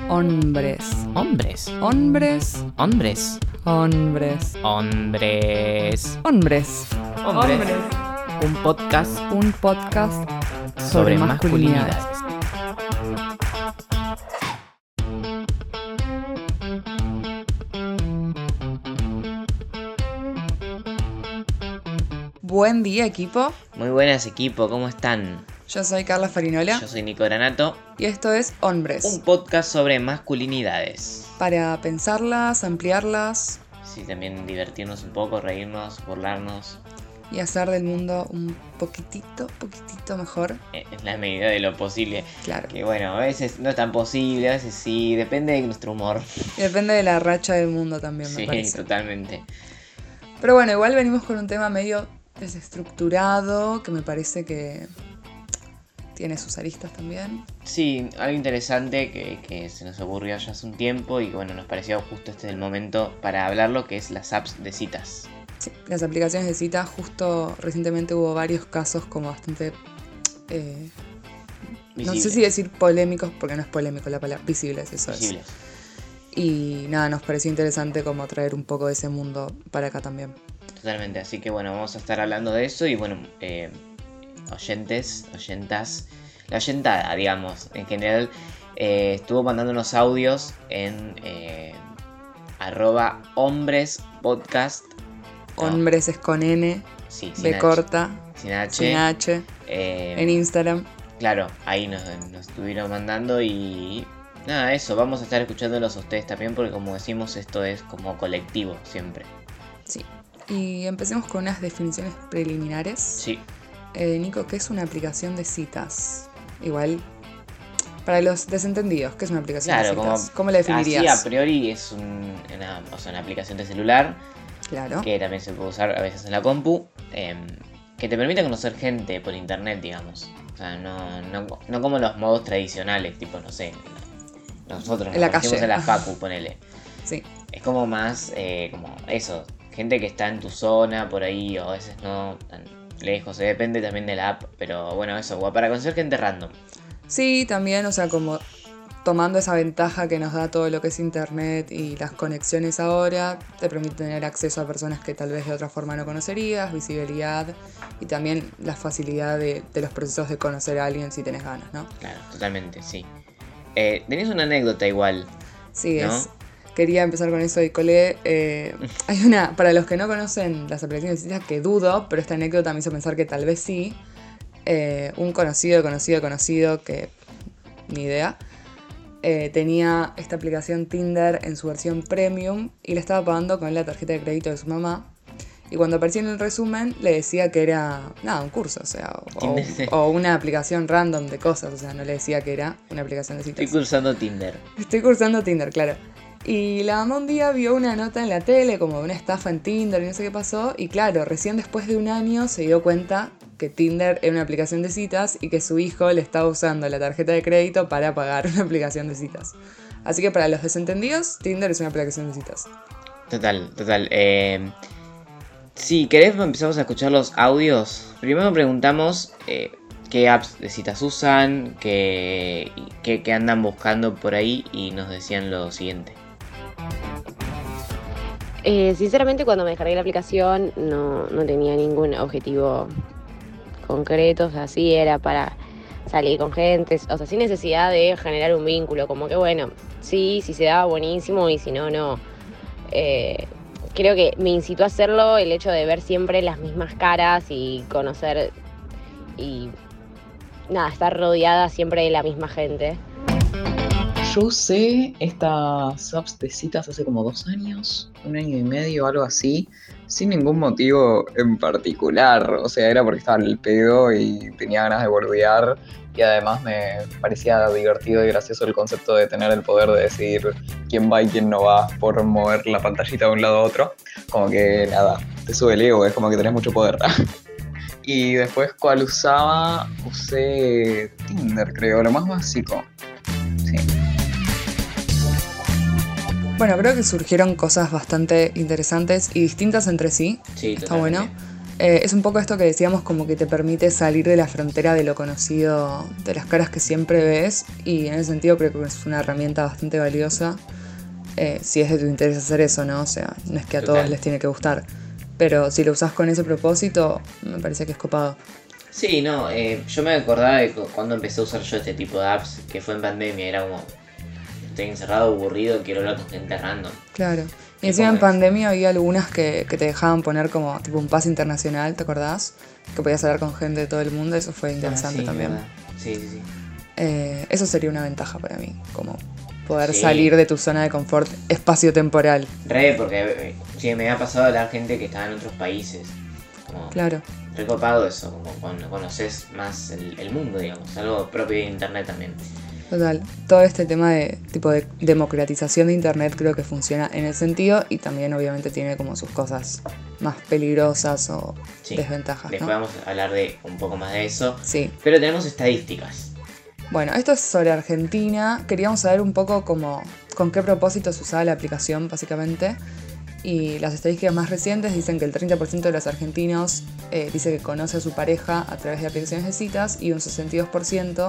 Hombres. Hombres. Hombres. Hombres. Hombres. Hombres. Hombres. Hombres. Un podcast Un podcast sobre masculinidades. Buen día, equipo. Muy buenas, equipo, ¿cómo están? Yo soy Carla Farinola Yo soy Nico Granato. y esto es Hombres. Un podcast sobre masculinidades. Para pensarlas, ampliarlas Sí, también divertirnos un poco, reírnos, burlarnos, y hacer del mundo un poquitito mejor. en la medida de lo posible. Claro. Que bueno, a veces no es tan posible, a veces sí, depende de nuestro humor. Y depende de la racha del mundo también, me Sí, parece. totalmente. Pero bueno, igual venimos con un tema medio desestructurado, que me parece que tiene sus aristas también. Sí, algo interesante que se nos ocurrió ya hace un tiempo y que bueno, nos pareció justo este es el momento para hablarlo, que es las apps de citas. Sí, las aplicaciones de cita, justo recientemente hubo varios casos como bastante... no sé Visibles. si decir polémicos, porque no es polémico la palabra, visibles, eso Visibles. es. Y nada, nos pareció interesante como traer un poco de ese mundo para acá también. Totalmente, así que bueno, vamos a estar hablando de eso y bueno, oyentes, oyentas, la oyentada, digamos, en general, estuvo mandando unos audios en @hombrespodcast. No, Hombres es con N, sí, sin B H, corta, sin H. sin H, en Instagram. Claro, ahí nos estuvieron mandando y nada, eso, vamos a estar escuchándolos a ustedes también porque como decimos, esto es como colectivo siempre. Sí. Y empecemos con unas definiciones preliminares. Sí. Nico, ¿qué es una aplicación de citas? Igual, para los desentendidos, ¿qué es una aplicación Claro, de como citas? ¿Cómo la definirías? así a priori es una aplicación de celular Claro. que también se puede usar a veces en la compu, que te permite conocer gente por internet, digamos. O sea, no como los modos tradicionales, tipo, no sé, nosotros En la nos conocimos calle. en la facu, ponele. Sí. Es como más, como eso, gente que está en tu zona, por ahí, o a veces no tan lejos, depende también de la app, pero bueno, eso, para conocer gente random. Sí, también, o sea, como tomando esa ventaja que nos da todo lo que es internet y las conexiones ahora, te permite tener acceso a personas que tal vez de otra forma no conocerías, visibilidad y también la facilidad de los procesos de conocer a alguien si tenés ganas, ¿no? Claro, totalmente, sí. Tenés una anécdota igual. Sí, ¿No? quería empezar con eso y colé. Hay una, para los que no conocen las aplicaciones de citas, que dudo, pero esta anécdota me hizo pensar que tal vez sí. Un conocido, que ni idea, tenía esta aplicación Tinder en su versión premium y la estaba pagando con la tarjeta de crédito de su mamá. Y cuando aparecía en el resumen le decía que era, nada, un curso, o sea, o una aplicación random de cosas, o sea, no le decía que era una aplicación de citas. Estoy cursando Tinder. Estoy cursando Tinder, claro. Y la mamá un día vio una nota en la tele como de una estafa en Tinder y no sé qué pasó. Y claro, recién después de un año se dio cuenta que Tinder era una aplicación de citas y que su hijo le estaba usando la tarjeta de crédito para pagar una aplicación de citas. Así que para los desentendidos, Tinder es una aplicación de citas. Total. Si querés empezamos a escuchar los audios. Primero preguntamos qué apps de citas usan, qué andan buscando por ahí y nos decían lo siguiente. Sinceramente, cuando me descargué la aplicación no tenía ningún objetivo concreto, o sea, sí era para salir con gente, o sea, sin necesidad de generar un vínculo, como que bueno, sí, si se daba buenísimo y si no, no. Creo que me incitó a hacerlo el hecho de ver siempre las mismas caras y conocer y nada, estar rodeada siempre de la misma gente. Yo usé estas apps de citas hace como 2 años, 1 año y medio, algo así, sin ningún motivo en particular. O sea, era porque estaba en el pedo y tenía ganas de boludear. Y además me parecía divertido y gracioso el concepto de tener el poder de decidir quién va y quién no va por mover la pantallita de un lado a otro. Como que nada, te sube el ego, es como que tenés mucho poder. Y después, ¿cuál usaba? Usé Tinder, creo, lo más básico. Sí. Bueno, creo que surgieron cosas bastante interesantes y distintas entre sí. Sí, Está totalmente. bueno. Es un poco esto que decíamos, como que te permite salir de la frontera de lo conocido, de las caras que siempre ves, y en ese sentido creo que es una herramienta bastante valiosa, si es de tu interés hacer eso, ¿no? O sea, no es que a todos Total. les tiene que gustar, pero si lo usás con ese propósito, me parece que es copado. Sí, no, yo me acordaba de cuando empecé a usar yo este tipo de apps, que fue en pandemia, era como, estoy encerrado, aburrido, quiero hablar con gente random. Claro. Y ¿Y encima cómo en es? pandemia había algunas que te dejaban poner como tipo un pase internacional, ¿te acordás? Que podías hablar con gente de todo el mundo, eso fue interesante Ah, sí, también. verdad. Sí, sí, sí. Eso sería una ventaja para mí, como poder Sí. salir de tu zona de confort espacio-temporal. Re, porque sí, me ha pasado hablar gente que estaba en otros países. Como, Claro. recopado eso, como cuando conoces más el mundo, digamos, algo propio de internet también. Total, todo este tema de tipo de democratización de internet creo que funciona en ese sentido y también obviamente tiene como sus cosas más peligrosas o Sí. desventajas, Después ¿no? vamos a hablar de un poco más de eso. Sí. Pero tenemos estadísticas. Bueno, esto es sobre Argentina. Queríamos saber un poco como con qué propósito se usaba la aplicación, básicamente. Y las estadísticas más recientes dicen que el 30% de los argentinos dice que conoce a su pareja a través de aplicaciones de citas y un 62%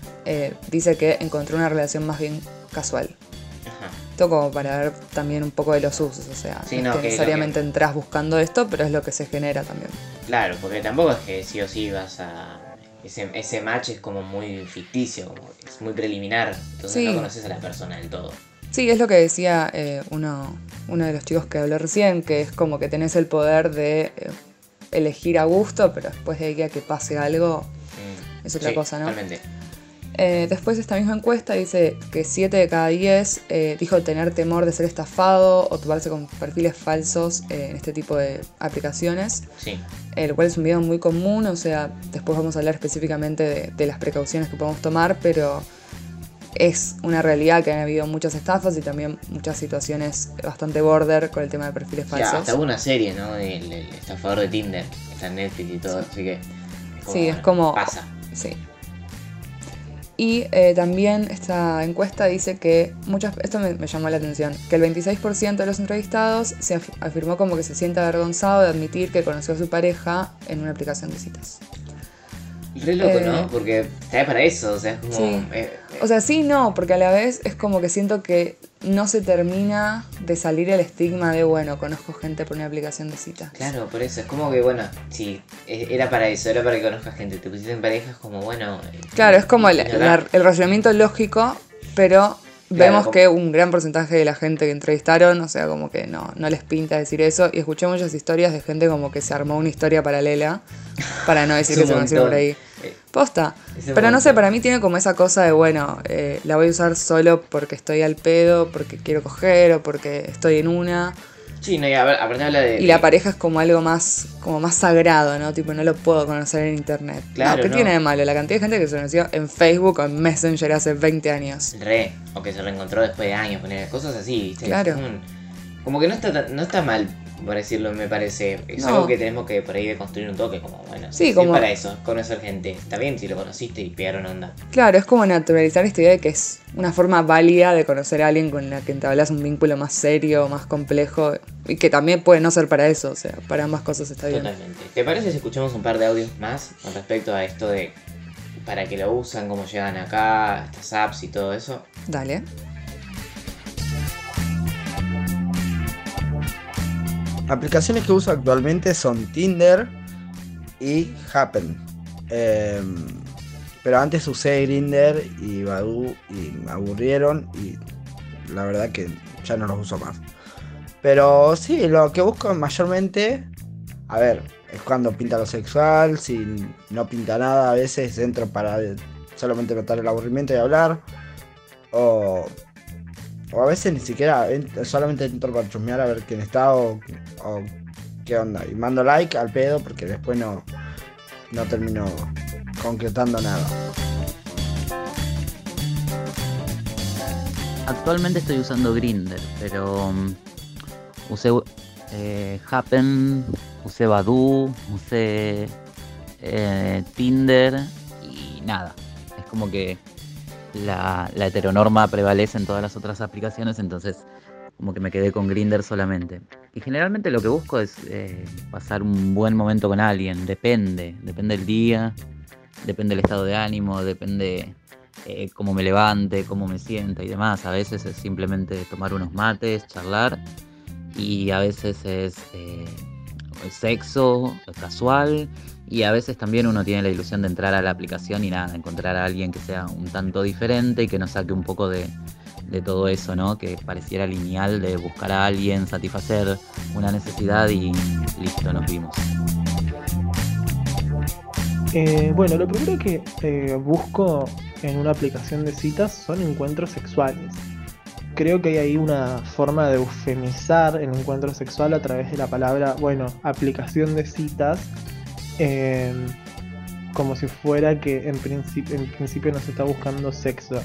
dice que encontró una relación más bien casual. Ajá. Esto como para ver también un poco de los usos, o sea, Sí, no no, es que que necesariamente entras buscando esto, pero es lo que se genera también. Claro, porque tampoco es que sí o sí vas a... Ese match es como muy ficticio, como que es muy preliminar, entonces Sí. no conoces a la persona del todo. Sí, es lo que decía uno de los chicos que habló recién, que es como que tenés el poder de elegir a gusto, pero después de ahí a que pase algo, es otra Sí, cosa, ¿no? Totalmente. Después esta misma encuesta dice que 7 de cada 10 dijo tener temor de ser estafado o toparse con perfiles falsos en este tipo de aplicaciones, Sí. lo cual es un miedo muy común, o sea, después vamos a hablar específicamente de las precauciones que podemos tomar, pero es una realidad que han habido muchas estafas y también muchas situaciones bastante border con el tema de perfiles Ya, falsos. hasta hubo una serie, ¿no? El estafador de Tinder, que está en Netflix y todo, así que... Sí, es como... Pasa. Sí. Y también esta encuesta dice que esto me llamó la atención, que el 26% de los entrevistados se afirmó como que se siente avergonzado de admitir que conoció a su pareja en una aplicación de citas. Re loco, ¿no? Porque está para eso, o sea, es como... Sí. O sea, sí, no, porque a la vez es como que siento que no se termina de salir el estigma de, bueno, conozco gente por una aplicación de citas. Claro, por eso, es como que, bueno, sí, era para eso, era para que conozcas gente, te pusiste en pareja, es como, bueno... Claro, es como el ignorar. razonamiento lógico, pero Claro, vemos como- que un gran porcentaje de la gente que entrevistaron, o sea, como que no les pinta decir eso. Y escuché muchas historias de gente como que se armó una historia paralela, para no decir Es que un se conocieron por montón. ahí. Posta. Es un Pero no sé, montón. para mí tiene como esa cosa de, bueno, la voy a usar solo porque estoy al pedo, porque quiero coger o porque estoy en una. Sí, no, y aparte habla de... Y la pareja es como algo más sagrado, ¿no? Tipo, no lo puedo conocer en internet. Claro, no, ¿qué no. tiene de malo? La cantidad de gente que se conoció en Facebook o en Messenger hace 20 años. Re, o que se reencontró después de años, poner cosas así, ¿viste? Claro. Es como que no está mal, por decirlo, me parece. Es No. algo que tenemos que por ahí de construir un toque, como, bueno, Sí, es como- para eso, conocer gente. Está bien si lo conociste y pegaron onda. Claro, es como naturalizar esta idea de que es una forma válida de conocer a alguien con la que entablas un vínculo más serio, más complejo, y que también puede no ser para eso, o sea, para ambas cosas está bien. Totalmente. ¿Te parece si escuchamos un par de audios más con respecto a esto de para qué lo usan, cómo llegan acá, estas apps y todo eso? Dale. Aplicaciones que uso actualmente son Tinder y Happen. Pero antes usé Grindr y Badoo y me aburrieron y la verdad que ya no los uso más. Pero sí, lo que busco mayormente, a ver, es cuando pinta lo sexual, si no pinta nada, a veces entro para solamente notar el aburrimiento y hablar. O a veces ni siquiera, solamente entro para chusmear a ver quién está o qué onda. Y mando like al pedo porque después no termino concretando nada. Actualmente estoy usando Grindr, pero usé Happen, usé Badoo, usé Tinder y nada. Es como que la heteronorma prevalece en todas las otras aplicaciones, entonces como que me quedé con Grindr solamente. Y generalmente lo que busco es pasar un buen momento con alguien, depende del día, depende del estado de ánimo, depende cómo me levante, cómo me sienta y demás. A veces es simplemente tomar unos mates, charlar, y a veces es sexo casual, y a veces también uno tiene la ilusión de entrar a la aplicación y nada, encontrar a alguien que sea un tanto diferente y que nos saque un poco de todo eso, ¿no? Que pareciera lineal de buscar a alguien, satisfacer una necesidad y listo, nos vimos. Bueno, lo primero que busco en una aplicación de citas son encuentros sexuales. Creo que hay ahí una forma de eufemizar el encuentro sexual a través de la palabra, aplicación de citas, como si fuera que en principio no se está buscando sexo.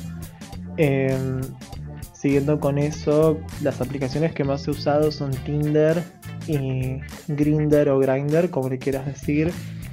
Siguiendo con eso, las aplicaciones que más he usado son Tinder y Grindr o Grindr, como le quieras decir.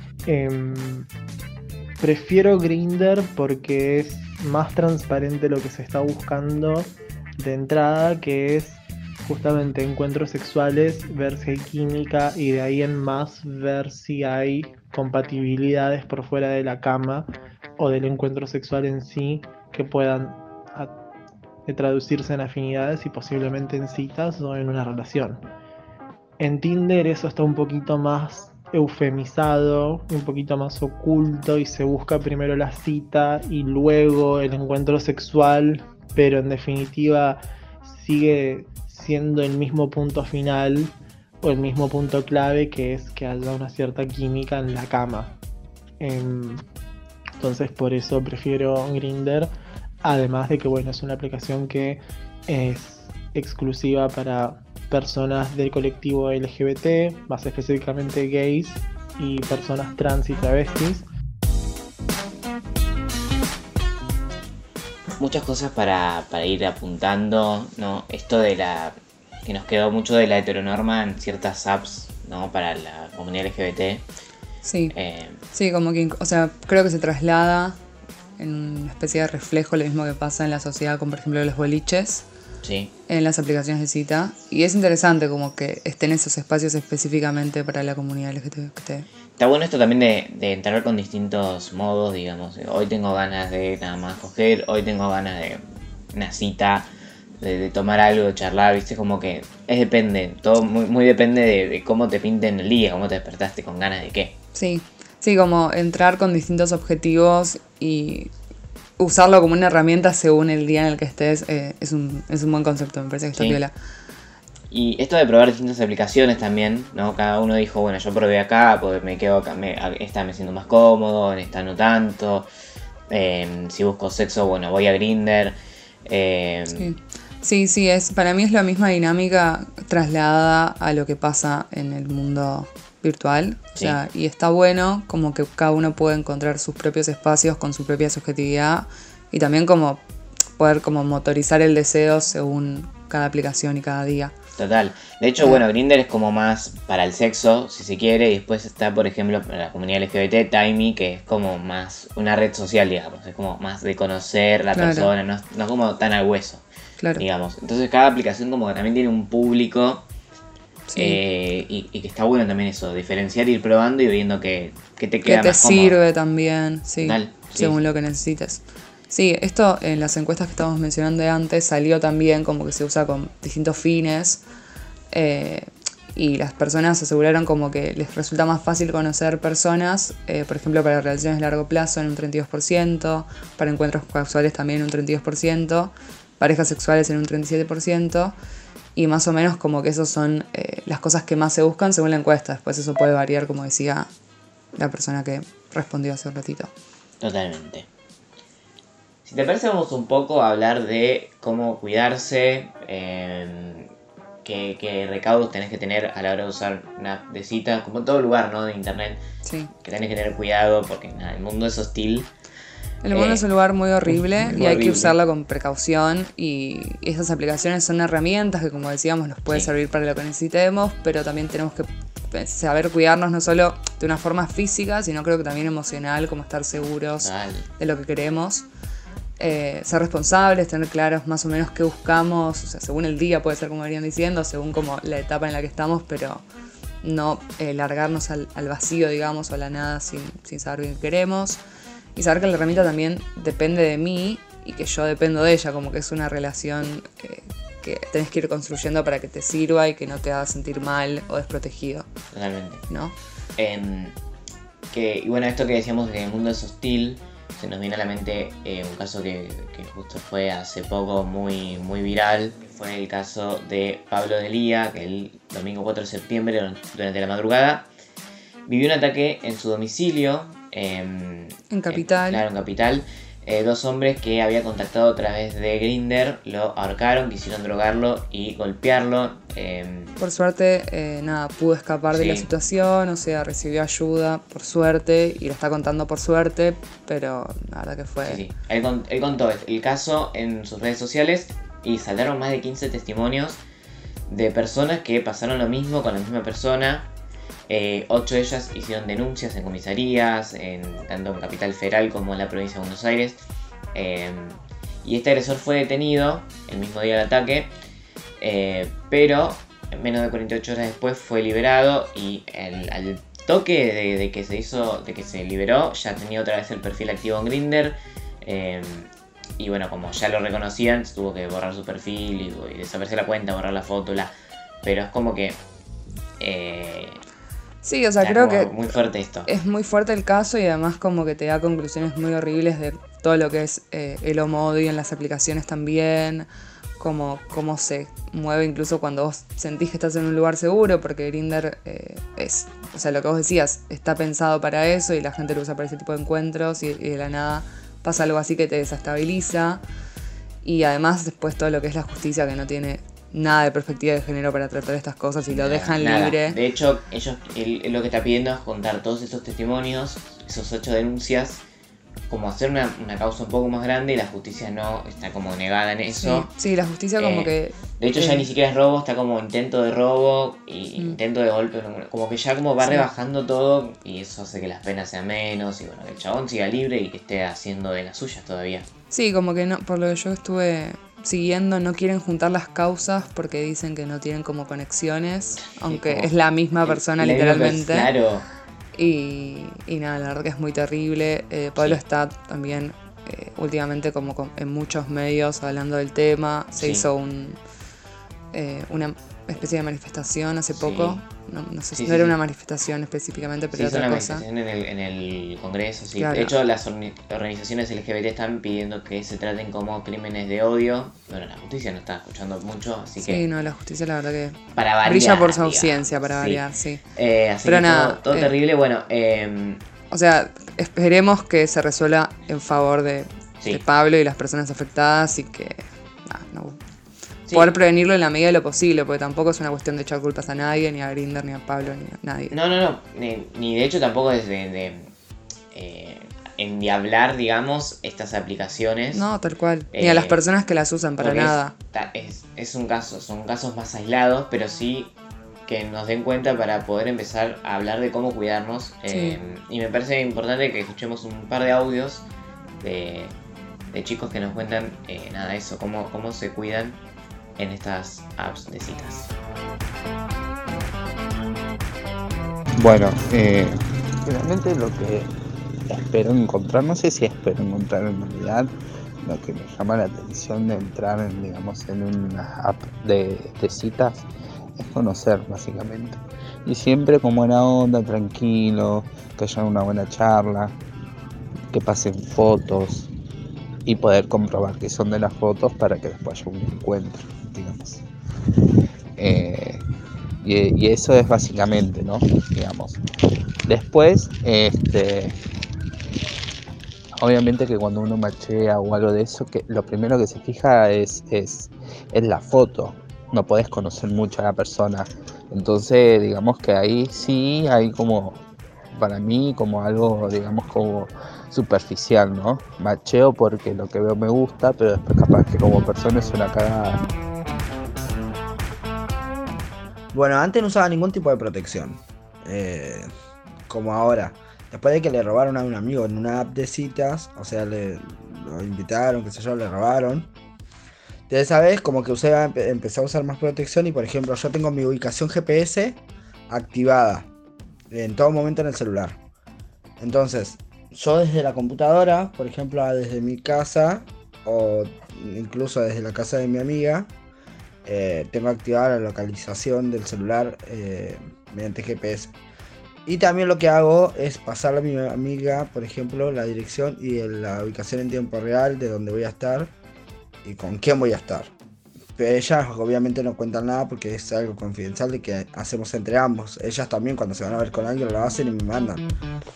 Prefiero Grindr porque es más transparente lo que se está buscando de entrada, que es justamente encuentros sexuales, ver si hay química y de ahí en más ver si hay compatibilidades por fuera de la cama o del encuentro sexual en sí que puedan traducirse en afinidades y posiblemente en citas o en una relación. En Tinder eso está un poquito más eufemizado, un poquito más oculto, y se busca primero la cita y luego el encuentro sexual, pero en definitiva sigue siendo el mismo punto final o el mismo punto clave, que es que haya una cierta química en la cama. Entonces por eso prefiero Grindr, además de que es una aplicación que es exclusiva para personas del colectivo LGBT, más específicamente gays y personas trans y travestis. Muchas cosas para ir apuntando, ¿no? Esto de que nos quedó mucho de la heteronorma en ciertas apps, ¿no? Para la comunidad LGBT. Sí, sí, como que, creo que se traslada en una especie de reflejo lo mismo que pasa en la sociedad con, por ejemplo, los boliches. Sí. En las aplicaciones de cita. Y es interesante como que estén esos espacios específicamente para la comunidad LGBT. Está bueno esto también de entrar con distintos modos, digamos. Hoy tengo ganas de nada más coger, hoy tengo ganas de una cita, de tomar algo, de charlar, ¿viste? Como que depende, todo muy depende de cómo te pinten el día, cómo te despertaste, con ganas de qué. Sí, como entrar con distintos objetivos y usarlo como una herramienta según el día en el que estés, es un buen concepto, me parece que está piola. Y esto de probar distintas aplicaciones también, ¿no? Cada uno dijo, yo probé acá, pues me quedo acá, esta me siento más cómodo, en esta no tanto. Si busco sexo, voy a Grindr. Sí, para mí es la misma dinámica trasladada a lo que pasa en el mundo virtual. Sí. Y está bueno como que cada uno puede encontrar sus propios espacios con su propia subjetividad y también como poder como motorizar el deseo según cada aplicación y cada día. Total. De hecho, Grindr es como más para el sexo, si se quiere, y después está, por ejemplo, para la comunidad LGBT, Timey, que es como más una red social, digamos. Es como más de conocer la persona, no como tan al hueso, digamos. Entonces cada aplicación como que también tiene un público. Sí. Y que está bueno también eso, diferenciar, ir probando y viendo que te queda que te más cómodo. Sirve también, sí, según sí. Lo que necesites. Sí, esto en las encuestas que estábamos mencionando antes salió también como que se usa con distintos fines, y las personas aseguraron como que les resulta más fácil conocer personas, por ejemplo para relaciones a largo plazo en un 32%, para encuentros casuales también en un 32%, parejas sexuales en un 37%, y más o menos como que esos son las cosas que más se buscan según la encuesta. Después eso puede variar, como decía la persona que respondió hace un ratito. Totalmente. Si te parece, vamos un poco a hablar de cómo cuidarse, qué recaudos tenés que tener a la hora de usar una app de cita, como en todo lugar, ¿no? De internet. Sí. Que tenés que tener cuidado porque el mundo es hostil. El mundo es un lugar muy horrible y hay horrible. que usarlo con precaución, y esas aplicaciones son herramientas que, como decíamos, nos puede servir para lo que necesitemos, pero también tenemos que saber cuidarnos no solo de una forma física, sino creo que también emocional, como estar seguros de lo que queremos. ser responsables, tener claros más o menos qué buscamos, o sea, según el día puede ser como venían diciendo, según como la etapa en la que estamos, pero no largarnos al vacío, digamos, o a la nada sin saber bien qué queremos. Y saber que la herramienta también depende de mí y que yo dependo de ella, como que es una relación que tenés que ir construyendo para que te sirva y que no te haga sentir mal o desprotegido. Totalmente. ¿No? Y bueno, esto que decíamos de que el mundo es hostil, se nos viene a la mente un caso que justo fue hace poco muy, muy viral. Fue el caso de Pablo Delía, que el domingo 4 de septiembre, durante la madrugada, vivió un ataque en su domicilio. En Capital. Claro, en Capital. 2 hombres que había contactado a través de Grindr lo ahorcaron, quisieron drogarlo y golpearlo. Por suerte, pudo escapar de la situación, o sea, recibió ayuda por suerte y lo está contando por suerte, pero la verdad que fue... Sí. Él contó el caso en sus redes sociales y saltaron más de 15 testimonios de personas que pasaron lo mismo con la misma persona. 8 de ellas hicieron denuncias en comisarías, tanto en Capital Federal como en la provincia de Buenos Aires. Y este agresor fue detenido el mismo día del ataque, pero menos de 48 horas después fue liberado y al toque de que se liberó ya tenía otra vez el perfil activo en Grindr. Y bueno, como ya lo reconocían, tuvo que borrar su perfil y desaparecer la cuenta, borrar la foto, pero es como que... Sí, o sea, creo que muy fuerte esto. Es muy fuerte el caso y además como que te da conclusiones muy horribles de todo lo que es el homodio en las aplicaciones también, cómo se mueve incluso cuando vos sentís que estás en un lugar seguro, porque Grindr o sea, lo que vos decías, está pensado para eso y la gente lo usa para ese tipo de encuentros y de la nada pasa algo así que te desestabiliza. Y además después todo lo que es la justicia, que no tiene nada de perspectiva de género para tratar estas cosas y lo dejan libre. De hecho, él lo que está pidiendo es juntar todos esos testimonios, esos 8 denuncias, como hacer una causa un poco más grande, y la justicia no está como negada en eso. Sí, la justicia como que... De hecho ya ni siquiera es robo, está como intento de robo y intento de golpe, como que ya como va rebajando todo, y eso hace que las penas sean menos y bueno, que el chabón siga libre y que esté haciendo de las suyas todavía. Sí, como que no, por lo que yo estuve siguiendo, no quieren juntar las causas porque dicen que no tienen como conexiones, aunque es la misma persona literalmente. Claro. Y nada, la verdad que es muy terrible. Pablo está también últimamente como en muchos medios hablando del tema. Se hizo una especie de manifestación hace poco. No sé si no era una manifestación específicamente, pero era otra cosa. Sí, una manifestación en el Congreso, sí. Claro. De hecho, las organizaciones LGBT están pidiendo que se traten como crímenes de odio. Bueno, la justicia no está escuchando mucho, así que... Sí, no, la justicia la verdad que para variar, brilla por su ausencia, para variar, sí. Así pero que nada, todo terrible, bueno... o sea, esperemos que se resuelva en favor de Pablo y las personas afectadas y que... poder prevenirlo en la medida de lo posible, porque tampoco es una cuestión de echar culpas a nadie, ni a Grindr, ni a Pablo, ni a nadie. No. Ni de hecho tampoco es de endiablar, digamos, estas aplicaciones. No, tal cual. Ni a las personas que las usan para nada. Son casos más aislados, pero sí que nos den cuenta para poder empezar a hablar de cómo cuidarnos. Y me parece importante que escuchemos un par de audios de chicos que nos cuentan eso, cómo se cuidan en estas apps de citas. Bueno, realmente lo que espero encontrar, no sé si espero encontrar en realidad, lo que me llama la atención de entrar en una app de citas es conocer básicamente. Y siempre con buena onda, tranquilo, que haya una buena charla, que pasen fotos y poder comprobar que son de las fotos para que después haya un encuentro, digamos. Y eso es básicamente, ¿no? Digamos. Después, obviamente que cuando uno machea o algo de eso, que lo primero que se fija es la foto. No podés conocer mucho a la persona. Entonces, digamos que ahí sí hay como, para mí, como algo, digamos, como superficial, ¿no? Macheo porque lo que veo me gusta, pero después capaz que como persona es una cagada. Bueno, antes no usaba ningún tipo de protección. Como ahora. Después de que le robaron a un amigo en una app de citas, o sea, le lo invitaron, qué sé yo, le robaron. Desde esa vez como que empecé a usar más protección y por ejemplo yo tengo mi ubicación GPS activada en todo momento en el celular. Entonces, yo desde la computadora, por ejemplo, desde mi casa o incluso desde la casa de mi amiga, tengo activada la localización del celular mediante GPS. Y también lo que hago es pasarle a mi amiga, por ejemplo, la dirección y la ubicación en tiempo real de dónde voy a estar y con quién voy a estar. Pero ellas obviamente no cuentan nada porque es algo confidencial de que hacemos entre ambos. Ellas también cuando se van a ver con alguien lo hacen y me mandan.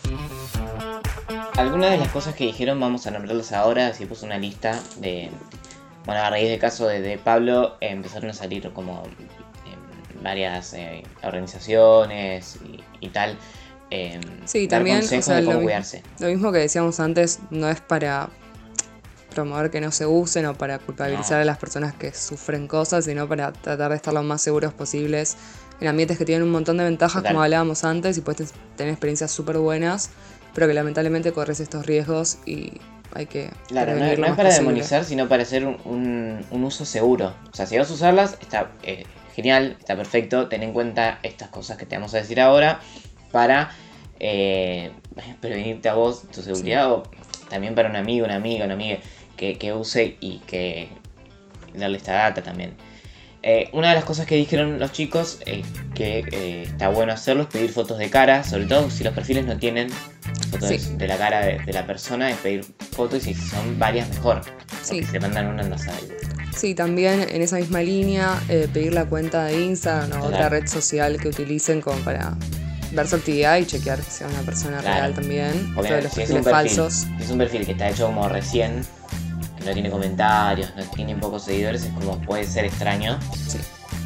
Algunas de las cosas que dijeron vamos a nombrarlas ahora. Si puse una lista de... Bueno, a raíz del caso de Pablo empezaron a salir como varias organizaciones y tal. Sí, dar también, consejos de cómo cuidarse. Lo mismo que decíamos antes, no es para promover que no se usen o para culpabilizar a las personas que sufren cosas, sino para tratar de estar lo más seguros posibles en ambientes que tienen un montón de ventajas, como hablábamos antes, y puedes tener experiencias súper buenas, pero que lamentablemente corres estos riesgos y hay que claro, no prevenir lo es más para posible. Demonizar, sino para hacer un uso seguro. O sea, si vas a usarlas, está genial, está perfecto. Ten en cuenta estas cosas que te vamos a decir ahora para prevenirte a vos, tu seguridad, o también para un amigo, una amiga que use y que darle esta data también. Una de las cosas que dijeron los chicos que está bueno hacerlo es pedir fotos de cara, sobre todo si los perfiles no tienen fotos de la cara de la persona, es pedir fotos y si son varias mejor, porque si te mandan una andas a ver. Sí, también en esa misma línea pedir la cuenta de Instagram o otra red social que utilicen como para ver su actividad y chequear que sea una persona real también. Obviamente, los si es perfiles falsos. Si es un perfil que está hecho como recién, no tiene comentarios, no tiene pocos seguidores, es como puede ser extraño. Sí.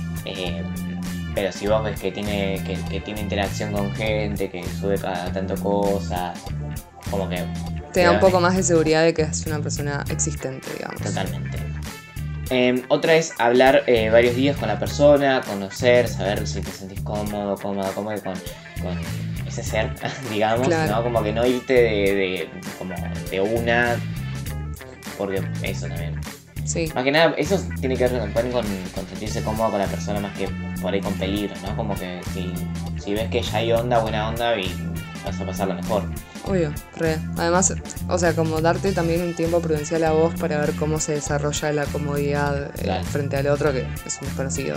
Pero si vos ves que tiene interacción con gente, que sube cada tanto cosas, como que te da un poco más de seguridad de que es una persona existente, digamos. Totalmente. Otra es hablar varios días con la persona, conocer, saber si te sentís cómodo con ese ser, digamos, claro. ¿No? Como que no irte como de una, porque eso también. Sí. Más que nada, eso tiene que ver con sentirse cómodo con la persona más que por ahí con peligro, ¿no? Como que si ves que ya hay buena onda y vas a pasarlo mejor. Obvio, re. Además, o sea, como darte también un tiempo prudencial a vos para ver cómo se desarrolla la comodidad frente al otro, que es un desconocida.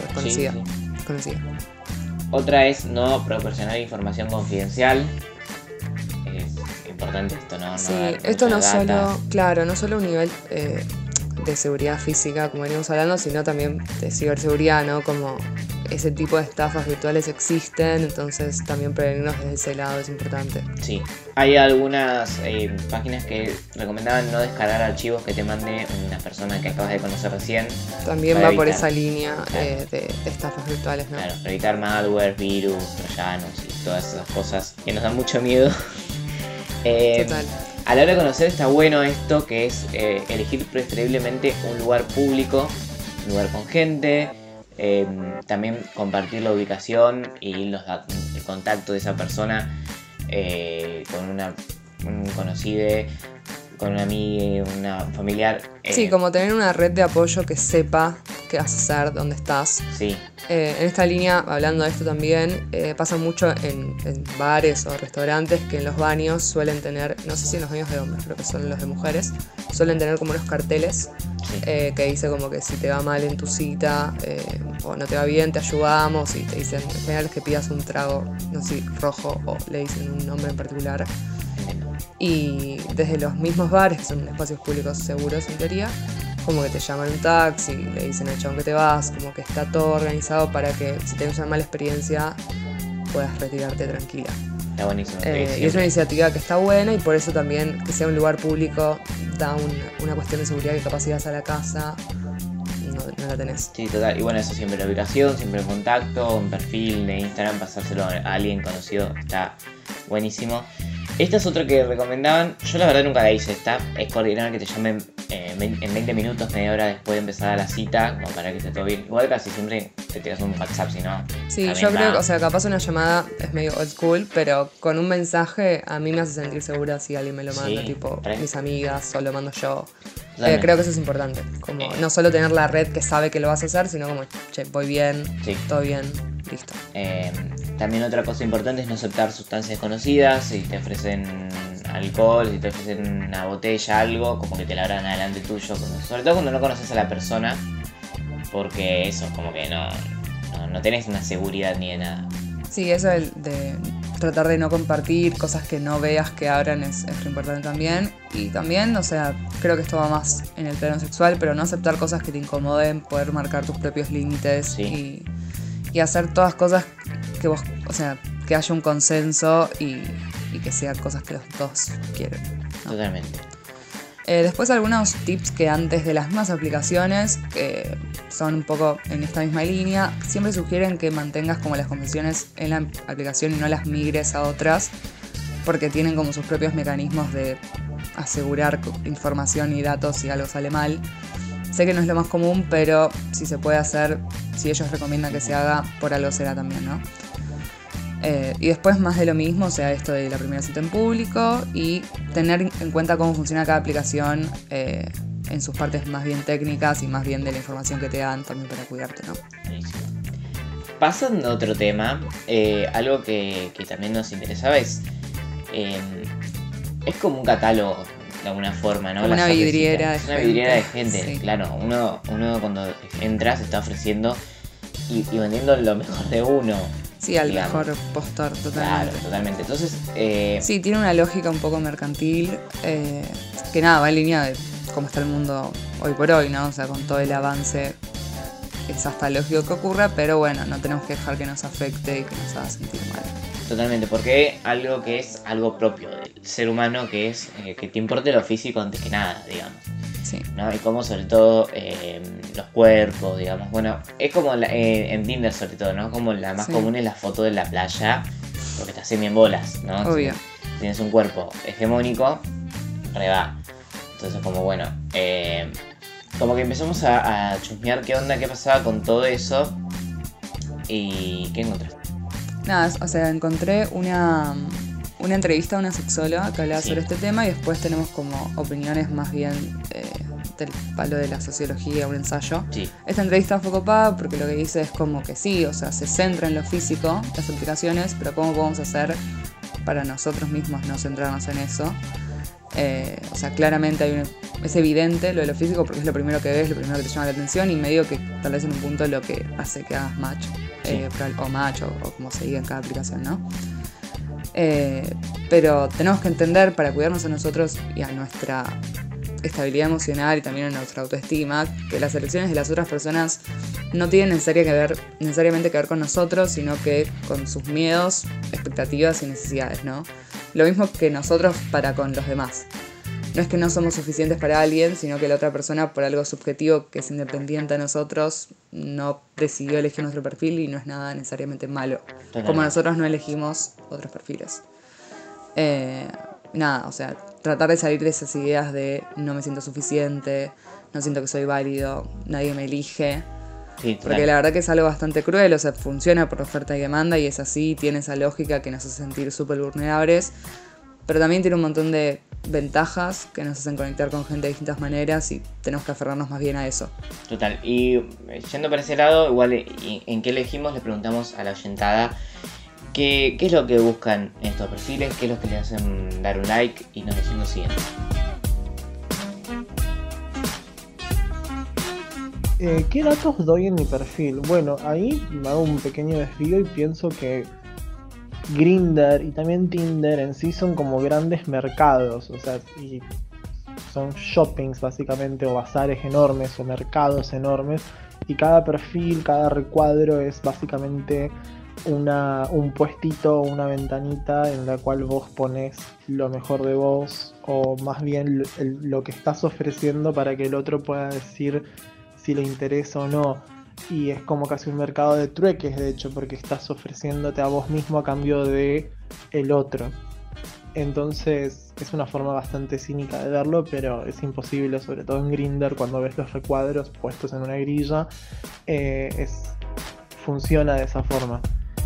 Otra es no proporcionar información confidencial. Es importante esto, ¿no? Sí, esto no solo, claro, no solo un nivel de seguridad física, como venimos hablando, sino también de ciberseguridad, ¿no? Como ese tipo de estafas virtuales existen, entonces también prevenirnos desde ese lado es importante. Sí, hay algunas páginas que recomendaban no descargar archivos que te mande una persona que acabas de conocer recién. También va por esa línea de estafas virtuales, ¿no? Claro, para evitar malware, virus, troyanos y todas esas cosas que nos dan mucho miedo. Total. A la hora de conocer está bueno esto, que es elegir preferiblemente un lugar público, un lugar con gente. También compartir la ubicación y el contacto de esa persona con un conocido, con una amiga, una familiar. Sí, como tener una red de apoyo que sepa qué vas a hacer, dónde estás. Sí. En esta línea, hablando de esto también, pasa mucho en bares o restaurantes que en los baños suelen tener, no sé si en los baños de hombres, creo que son los de mujeres, suelen tener como unos carteles que dice como que si te va mal en tu cita o no te va bien, te ayudamos, y te dicen en general que pidas un trago, no sé, rojo, o le dicen un nombre en particular. Y desde los mismos bares, que son espacios públicos seguros en teoría, como que te llaman un taxi, le dicen al chabón que te vas, como que está todo organizado para que si tienes una mala experiencia puedas retirarte tranquila. Está buenísimo. Y es una iniciativa que está buena, y por eso también que sea un lugar público da una cuestión de seguridad, que capaz si vas a la casa no la tenés. Sí, total. Y bueno, eso siempre la ubicación, siempre el contacto, un perfil de Instagram, pasárselo a alguien conocido, está buenísimo. Esta es otra que recomendaban, yo la verdad nunca la hice, es coordinar que te llamen en 20 minutos, media hora después de empezar la cita, como para que esté todo bien. Igual casi siempre te tiras un WhatsApp, si no. Sí, yo creo que, o sea, capaz una llamada es medio old school, pero con un mensaje a mí me hace sentir segura si alguien me lo manda, Sí, tipo re. mis amigas o lo mando yo. Totalmente. Creo que eso es importante, como no solo tener la red que sabe que lo vas a hacer, sino como, che, voy bien, Sí. todo bien, listo. También otra cosa importante es no aceptar sustancias desconocidas. Si te ofrecen alcohol, si te ofrecen una botella, algo, como que te la abran adelante tuyo. Sobre todo cuando no conoces a la persona, porque eso, como que no tenés una seguridad ni de nada. Sí, eso de tratar de no compartir cosas que no veas que abran es lo importante también. Y también, o sea, creo que esto va más en el plano sexual, pero no aceptar cosas que te incomoden, poder marcar tus propios límites Sí. y hacer todas cosas que vos, o sea, que haya un consenso y que sean cosas que los dos quieren, ¿no? Totalmente. Después algunos tips que antes de las mismas aplicaciones, que son un poco en esta misma línea, siempre sugieren que mantengas como las confesiones en la aplicación y no las migres a otras, porque tienen como sus propios mecanismos de asegurar información y datos si algo sale mal. Sé que no es lo más común, pero si se puede hacer, si ellos recomiendan que se haga, por algo será también, ¿no? Y después más de lo mismo, o sea, esto de la primera cita en público y tener en cuenta cómo funciona cada aplicación en sus partes más bien técnicas y más bien de la información que te dan también para cuidarte, ¿no? Pasando a otro tema, algo que también nos interesaba es como un catálogo de alguna forma, ¿no? Como una Las vidriera apps, de una gente. vidriera de gente, Sí. claro. Uno cuando entra se está ofreciendo y vendiendo lo mejor de uno. Sí, al digamos. mejor postor, Claro, totalmente. totalmente. Entonces, Sí, tiene una lógica un poco mercantil, que nada, va en línea de cómo está el mundo hoy por hoy, ¿no? O sea, con todo el avance es hasta lógico que ocurra, pero bueno, no tenemos que dejar que nos afecte y que nos haga sentir mal. totalmente, porque algo que es algo propio del ser humano, que es que te importe lo físico antes que nada, digamos. Sí. ¿No? Y como sobre todo los cuerpos, digamos. Bueno, es como en Tinder sobre todo, ¿no? Como la más Sí. común es la foto de la playa, porque te hacen bien bolas, ¿no? Obvio. Si tienes un cuerpo hegemónico, re va. Entonces como bueno, como que empezamos a chusmear qué onda, qué pasaba con todo eso. ¿Y qué encontraste? Nada, o sea, encontré una entrevista a una sexóloga que hablaba Sí. sobre este tema y después tenemos como opiniones más bien del palo de la sociología, un ensayo. Sí, Esta entrevista fue copada porque lo que dice es como que sí, o sea, se centra en lo físico, las aplicaciones, pero cómo podemos hacer para nosotros mismos no centrarnos en eso. O sea, claramente es evidente lo de lo físico porque es lo primero que ves, lo primero que te llama la atención y medio que tal vez en un punto lo que hace que hagas match, Sí. o match o como se diga en cada aplicación, ¿no? Pero tenemos que entender para cuidarnos a nosotros y a nuestra estabilidad emocional y también a nuestra autoestima que las elecciones de las otras personas no tienen necesariamente que ver con nosotros, sino que con sus miedos, expectativas y necesidades, ¿no? Lo mismo que nosotros para con los demás. No es que no somos suficientes para alguien, sino que la otra persona, por algo subjetivo que es independiente a nosotros, no decidió elegir nuestro perfil y no es nada necesariamente malo. Totalmente. Como nosotros no elegimos otros perfiles. Nada, o sea, tratar de salir de esas ideas de no me siento suficiente, no siento que soy válido, nadie me elige. sí, Porque la verdad que es algo bastante cruel, o sea, funciona por oferta y demanda y es así, tiene esa lógica que nos hace sentir súper vulnerables, pero también tiene un montón de ventajas que nos hacen conectar con gente de distintas maneras y tenemos que aferrarnos más bien a eso. Total, y yendo para ese lado, igual en qué elegimos, le preguntamos a la oyentada qué es lo que buscan en estos perfiles, qué es lo que le hacen dar un like y nos decimos lo siguiente. ¿Qué datos doy en mi perfil? Bueno, ahí me hago un pequeño desvío y pienso que Grindr y también Tinder en sí son como grandes mercados, o sea, y son shoppings básicamente, o bazares enormes, o mercados enormes, y cada perfil, cada recuadro es básicamente un puestito, una ventanita en la cual vos pones lo mejor de vos, o más bien lo que estás ofreciendo para que el otro pueda decir si le interesa o no. Y es como casi un mercado de trueques, de hecho, porque estás ofreciéndote a vos mismo a cambio de el otro. Entonces es una forma bastante cínica de verlo, pero es imposible, sobre todo en Grindr, cuando ves los recuadros puestos en una grilla, funciona de esa forma.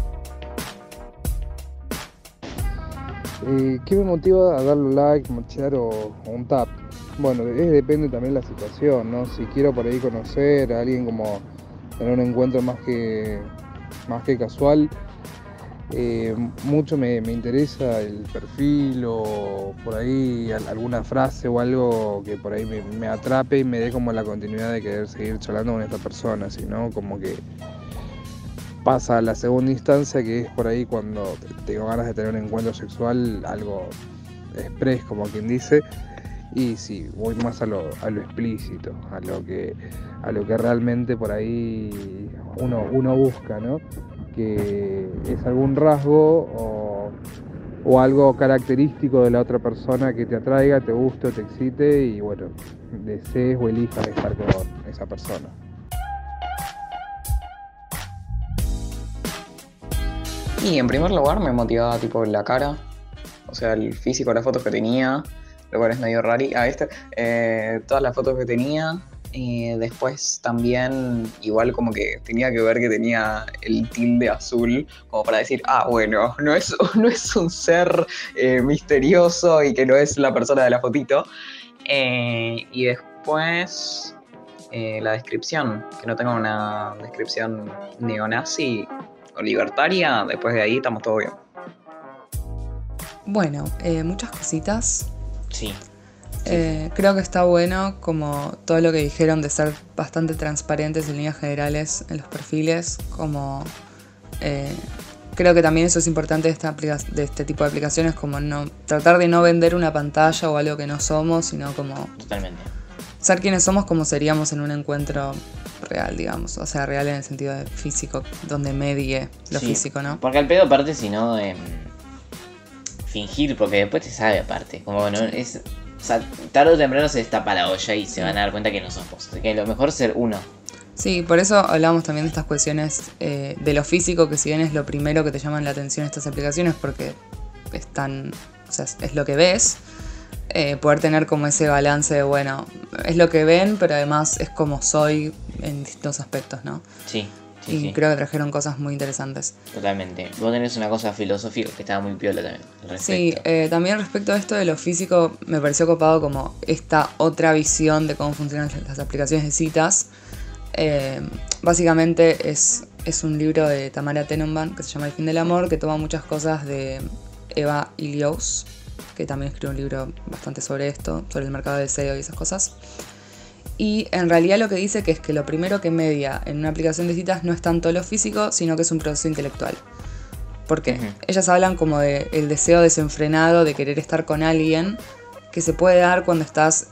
¿Qué me motiva a darle like, matchear o un tap? Bueno, depende también de la situación, ¿no? Si quiero por ahí conocer a alguien, como tener un encuentro más que casual, mucho me interesa el perfil o por ahí alguna frase o algo que por ahí me atrape y me dé como la continuidad de querer seguir charlando con esta persona, sino como que pasa a la segunda instancia, que es por ahí cuando tengo ganas de tener un encuentro sexual, algo express, como quien dice, y sí, voy más a lo explícito, a lo que realmente por ahí uno busca, ¿no? Que es algún rasgo o algo característico de la otra persona que te atraiga, te guste o te excite y bueno, desees o elijas estar con esa persona. Y en primer lugar me motivaba tipo la cara, o sea, el físico, las fotos que tenía, lo cual es medio raro. Todas las fotos que tenía. Después también igual como que tenía que ver que tenía el tilde azul como para decir, bueno, no es un ser misterioso y que no es la persona de la fotito. Y después la descripción, que no tenga una descripción neonazi o libertaria. Después de ahí estamos todo bien. Bueno, muchas cositas. Sí. Creo que está bueno como todo lo que dijeron de ser bastante transparentes en líneas generales en los perfiles, como creo que también eso es importante de este tipo de aplicaciones, como tratar de no vender una pantalla o algo que no somos, sino como Totalmente. ser quienes somos como seríamos en un encuentro real, digamos, o sea, real en el sentido de físico, donde medie lo físico, ¿no? Porque al pedo aparte, si no, fingir, porque después te sabe aparte, como no es... O sea, tarde o temprano se destapa la olla y se van a dar cuenta que no somos. Así que lo mejor es ser uno. Sí, por eso hablamos también de estas cuestiones de lo físico, que si bien es lo primero que te llaman la atención estas aplicaciones, porque es lo que ves, poder tener como ese balance de, bueno, es lo que ven, pero además es como soy en distintos aspectos, ¿no? Sí. Y creo que trajeron cosas muy interesantes. Totalmente. Vos tenés una cosa filosófica que estaba muy piola también. Sí, también respecto a esto de lo físico, me pareció copado como esta otra visión de cómo funcionan las aplicaciones de citas. Básicamente es un libro de Tamara Tenenbaum que se llama El fin del amor, que toma muchas cosas de Eva Illouz, que también escribe un libro bastante sobre esto, sobre el mercado del SEO y esas cosas. Y en realidad lo que dice que es que lo primero que media en una aplicación de citas no es tanto lo físico, sino que es un proceso intelectual. ¿Por qué? Ellas hablan como de el deseo desenfrenado de querer estar con alguien, que se puede dar cuando estás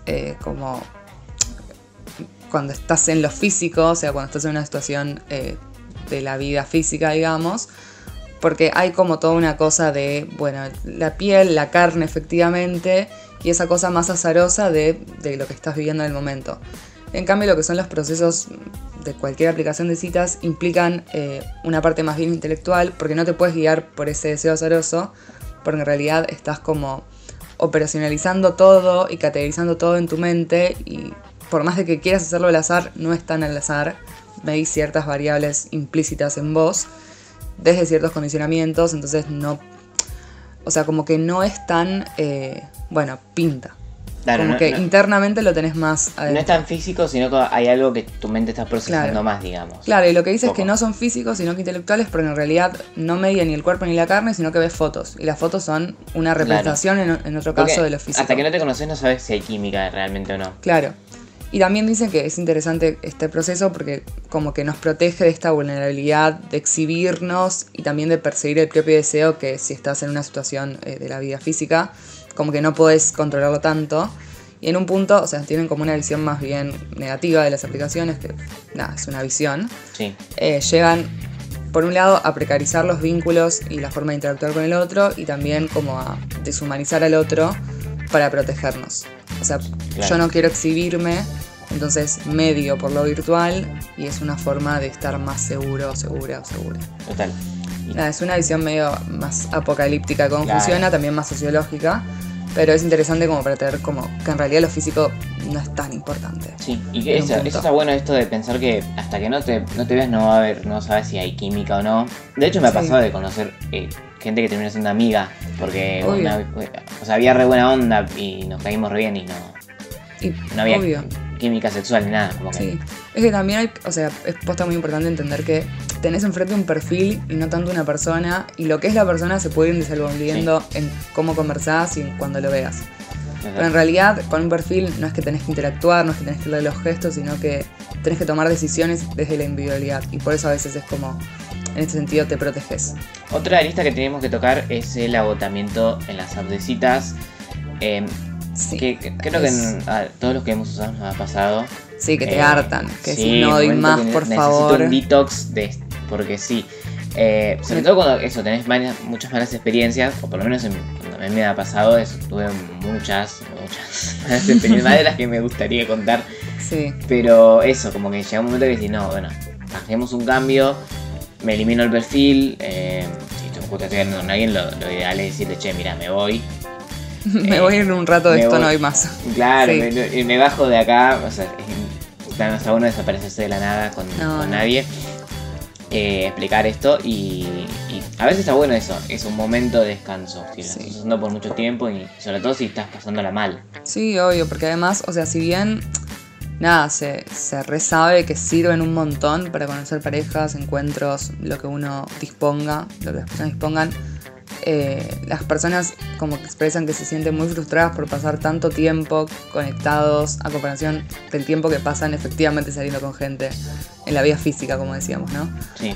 cuando estás en lo físico, o sea, cuando estás en una situación de la vida física, digamos, porque hay como toda una cosa de, bueno, la piel, la carne efectivamente, y esa cosa más azarosa de lo que estás viviendo en el momento. En cambio, lo que son los procesos de cualquier aplicación de citas implican una parte más bien intelectual, porque no te puedes guiar por ese deseo azaroso, porque en realidad estás como operacionalizando todo y categorizando todo en tu mente, y por más de que quieras hacerlo al azar, no es tan al azar. Veis ciertas variables implícitas en vos, desde ciertos condicionamientos, entonces no... O sea, como que no es tan, pinta. Claro, como que internamente lo tenés más adentro. No es tan físico, sino que hay algo que tu mente está procesando más, digamos. Claro, y lo que dice es que no son físicos, sino que intelectuales, porque en realidad no media ni el cuerpo ni la carne, sino que ves fotos. Y las fotos son una representación, en otro caso, de lo físico. Hasta que no te conoces no sabes si hay química realmente o no. Claro. Y también dicen que es interesante este proceso porque como que nos protege de esta vulnerabilidad de exhibirnos y también de perseguir el propio deseo, que si estás en una situación de la vida física, como que no podés controlarlo tanto. Y en un punto, o sea, tienen como una visión más bien negativa de las aplicaciones, que es una visión. Sí. Llegan, por un lado, a precarizar los vínculos y la forma de interactuar con el otro, y también como a deshumanizar al otro para protegernos. O sea, yo no quiero exhibirme, entonces medio por lo virtual, y es una forma de estar más seguro o segura. Total. Nada, es una visión medio más apocalíptica de cómo Claro. funciona, también más sociológica, pero es interesante como para tener como que en realidad lo físico no es tan importante. Sí, y que En un eso punto. está bueno esto de pensar que hasta que no te veas no va a haber, no sabes si hay química o no. De hecho me ha Sí. pasado de conocer gente que terminó siendo amiga, porque Obvio. o sea, había re buena onda y nos caímos re bien y Y no había obvio. química sexual ni nada. Como que, Sí, es que también hay, o sea, es posta muy importante entender que tenés enfrente un perfil y no tanto una persona, y lo que es la persona se puede ir desenvolviendo en cómo conversás y en cuando lo veas. Pero en realidad, con un perfil no es que tenés que interactuar, no es que tenés que leer los gestos, sino que tenés que tomar decisiones desde la individualidad, y por eso a veces es como, en este sentido, te proteges. Otra lista que tenemos que tocar es el agotamiento en las apps de citas. Sí, Que creo que a todos los que hemos usado nos ha pasado. sí, que te hartan, que sí, si no doy momento más, que por necesito favor. un detox porque sí. Sobre todo cuando eso, tenés muchas malas experiencias, o por lo menos cuando a mí me ha pasado, tuve muchas malas experiencias, más de las que me gustaría contar. Sí, Pero eso, como que llega un momento que decís, no, bueno, hagamos un cambio, me elimino el perfil, si justo estoy hablando con alguien, lo ideal es decirle, che, mira, me voy. me voy en un rato de me esto, voy. no doy más. Claro, Sí. me bajo de acá, o sea, no está bueno desaparecerse de la nada con No. nadie. Explicar esto y a veces está bueno eso, es un momento de descanso, si lo Sí. estás usando por mucho tiempo y sobre todo si estás pasándola mal. Sí, obvio, porque además, o sea, si bien, nada, se resabe que sirven un montón para conocer parejas, encuentros, lo que uno disponga, lo que las personas dispongan, las personas como que expresan que se sienten muy frustradas por pasar tanto tiempo conectados a comparación del tiempo que pasan efectivamente saliendo con gente en la vida física, como decíamos, ¿no? Sí,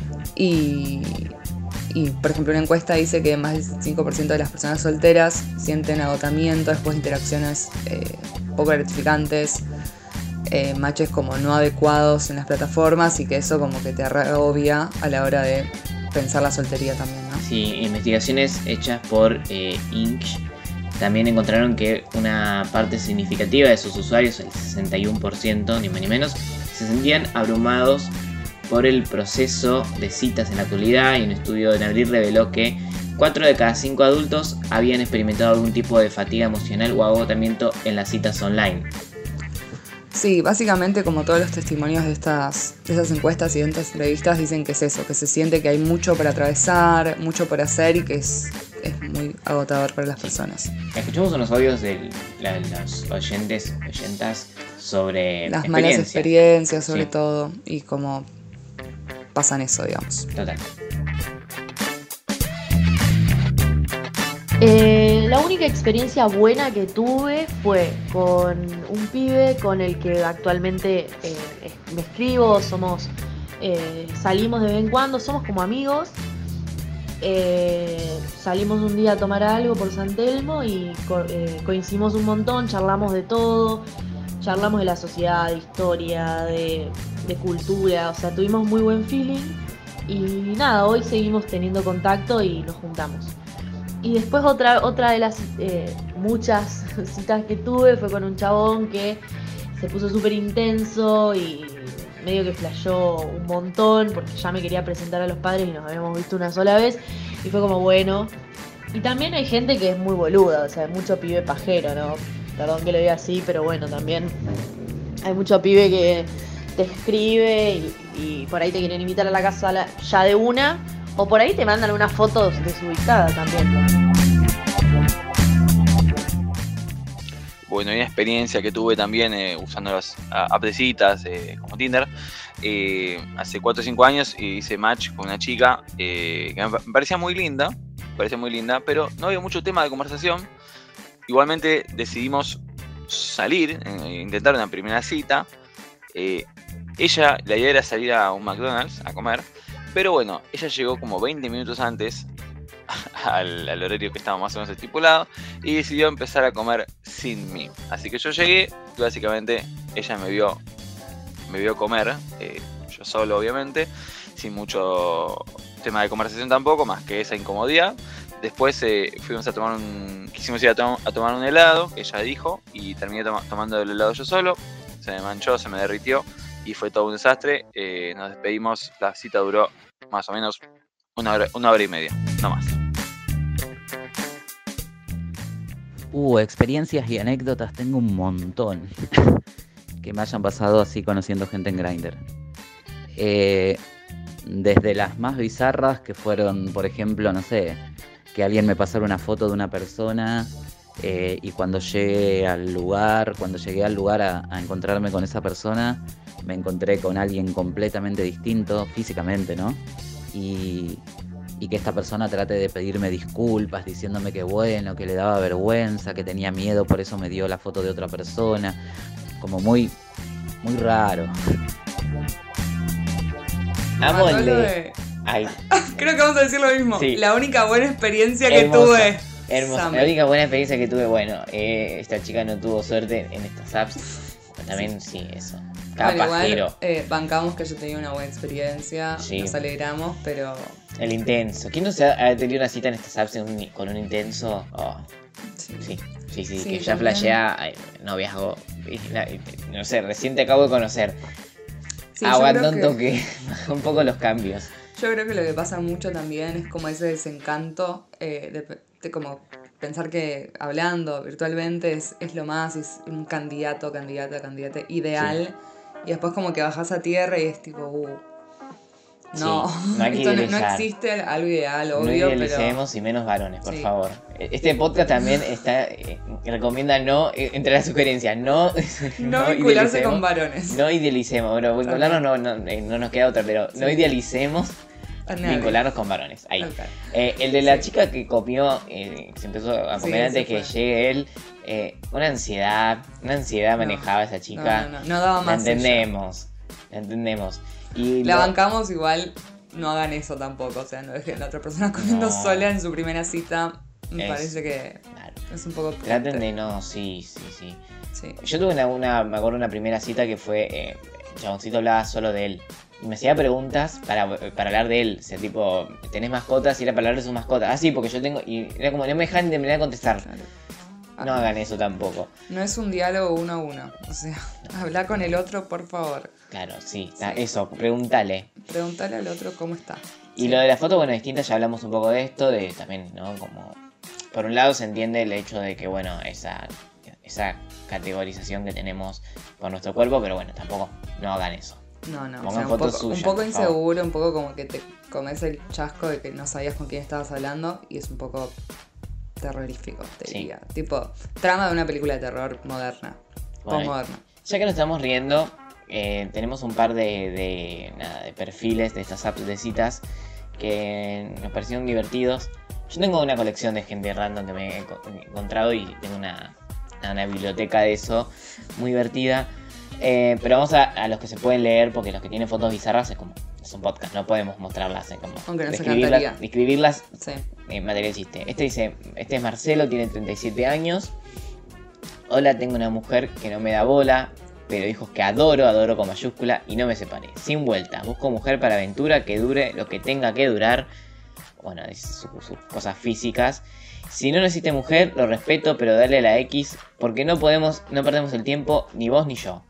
Y por ejemplo, una encuesta dice que más del 5% de las personas solteras sienten agotamiento después de interacciones poco gratificantes, matches como no adecuados en las plataformas, y que eso como que te agobia a la hora de pensar la soltería también, ¿no? sí, investigaciones hechas por Inc. también encontraron que una parte significativa de sus usuarios, el 61%, ni más ni menos, se sentían abrumados por el proceso de citas en la actualidad, y un estudio en abril reveló que 4 de cada 5 adultos habían experimentado algún tipo de fatiga emocional o agotamiento en las citas online. Sí, básicamente como todos los testimonios de esas encuestas y de estas entrevistas dicen que es eso, que se siente que hay mucho para atravesar, mucho por hacer, y que es muy agotador para las personas. Escuchamos unos audios de los oyentas sobre Las malas experiencias. experiencias sobre Sí. todo, y cómo pasan eso, digamos. Total. La única experiencia buena que tuve fue con un pibe con el que actualmente me escribo, salimos de vez en cuando, somos como amigos. Salimos un día a tomar algo por San Telmo y coincidimos un montón, charlamos de todo, charlamos de la sociedad, de historia, de cultura, o sea, tuvimos muy buen feeling y nada, hoy seguimos teniendo contacto y nos juntamos. Y después otra de las muchas citas que tuve fue con un chabón que se puso súper intenso y medio que flasheó un montón porque ya me quería presentar a los padres y nos habíamos visto una sola vez y fue como bueno. Y también hay gente que es muy boluda, o sea, hay mucho pibe pajero, ¿no? Perdón que lo diga así, pero bueno, también hay mucho pibe que te escribe y por ahí te quieren invitar a la casa ya de una, o por ahí te mandan unas fotos desubicada también. Bueno, una experiencia que tuve también usando las apps de citas como Tinder. Hace 4 o 5 años hice match con una chica que me parecía muy linda, pero no había mucho tema de conversación. Igualmente decidimos salir, intentar una primera cita. La idea era salir a un McDonald's a comer, pero bueno, ella llegó como 20 minutos antes al horario que estaba más o menos estipulado y decidió empezar a comer sin mí. Así que yo llegué y básicamente ella me vio comer, yo solo obviamente, sin mucho tema de conversación tampoco, más que esa incomodidad. Después fuimos a quisimos ir a tomar un helado, que ella dijo, y terminé tomando el helado yo solo. Se me manchó, se me derritió y fue todo un desastre. Nos despedimos, la cita duró más o menos una hora y media, no más. Experiencias y anécdotas tengo un montón que me hayan pasado así conociendo gente en Grindr. Desde las más bizarras, que fueron, por ejemplo, no sé, que alguien me pasara una foto de una persona y cuando llegué al lugar a encontrarme con esa persona, me encontré con alguien completamente distinto físicamente, ¿no? Y que esta persona trate de pedirme disculpas, diciéndome que bueno, que le daba vergüenza, que tenía miedo, por eso me dio la foto de otra persona. Como muy, muy raro. Amo el de... Ay, Creo que vamos a decir lo mismo. Sí. La única buena experiencia que hermosa, tuve. hermosa. Same. La única buena experiencia que tuve, bueno, esta chica no tuvo suerte en estas apps. También sí, eso. Bueno, Capajero. igual, bancamos que yo tenía una buena experiencia, Sí. nos alegramos, pero El intenso. ¿Quién no se ha tenido una cita en estas apps con un intenso? Oh, sí. sí, Sí, que ya también. flashea noviazgo. No sé, recién te acabo de conocer. Sí, yo Aguanta creo un que- toque, baja un poco los cambios. Yo creo que lo que pasa mucho también es como ese desencanto de como pensar que hablando virtualmente es lo más, es un candidato ideal. Y después como que bajás a tierra y es tipo, no, Sí, no hay que esto no idealizar. existe algo ideal, No obvio, pero idealicemos y menos varones, por Sí. favor. Este podcast también está recomienda no, entre las sugerencias, no vincularse idealicemos. con varones. No idealicemos, bueno, vincularnos no nos queda otra, pero no Sí. idealicemos A nadie. vincularnos con varones. Ahí. Ok. El de la Sí. chica que comió, que se empezó a Sí, comer antes ese que fue. llegue él, una ansiedad manejaba esa chica. No daba La más. ella. entendemos. Y La lo- bancamos igual, no hagan eso tampoco, o sea, no dejen a la otra persona comiendo No. sola en su primera cita. Me Es- parece que Claro. es un poco Traten fuerte. de no, sí. Sí. Yo tuve me acuerdo una primera cita que fue, el chaboncito hablaba solo de él. Y me hacía preguntas para hablar de él. O sea, tipo, ¿tenés mascotas? Y era para hablar de sus mascotas. Ah, sí, porque yo tengo... Y era como, no me dejan de terminar de contestar. Claro. No hagan eso tampoco. No es un diálogo uno a uno. O sea, habla con el otro, por favor. Claro, sí, eso, pregúntale. Pregúntale al otro cómo está. Y Sí. lo de la foto, bueno, distinta, ya hablamos un poco de esto, de también, ¿no? Como, por un lado se entiende el hecho de que, bueno, esa categorización que tenemos por nuestro cuerpo, pero bueno, tampoco, no hagan eso. No, o Pongan sea, fotos suyas, un poco por favor. inseguro, un poco como que te comes el chasco de que no sabías con quién estabas hablando y es un poco terrorífico, te Sí. diría. Tipo, trama de una película de terror moderna. Bueno, Postmoderna. Ya que nos estamos riendo, tenemos un par de perfiles de estas apps de citas que nos parecieron divertidos. Yo tengo una colección de gente random que me he encontrado y tengo una biblioteca de eso muy divertida. Pero vamos a los que se pueden leer, porque los que tienen fotos bizarras es un podcast, no podemos mostrarlas. Como Aunque nos encantaría. describirlas Sí. material chiste. Este es Marcelo, tiene 37 años. Hola, tengo una mujer que no me da bola, pero hijos que adoro con mayúscula y no me separé. Sin vuelta, busco mujer para aventura que dure lo que tenga que durar. Bueno, dice sus cosas físicas. Si no necesite mujer, lo respeto, pero dale a la X, porque no perdemos el tiempo, ni vos ni yo.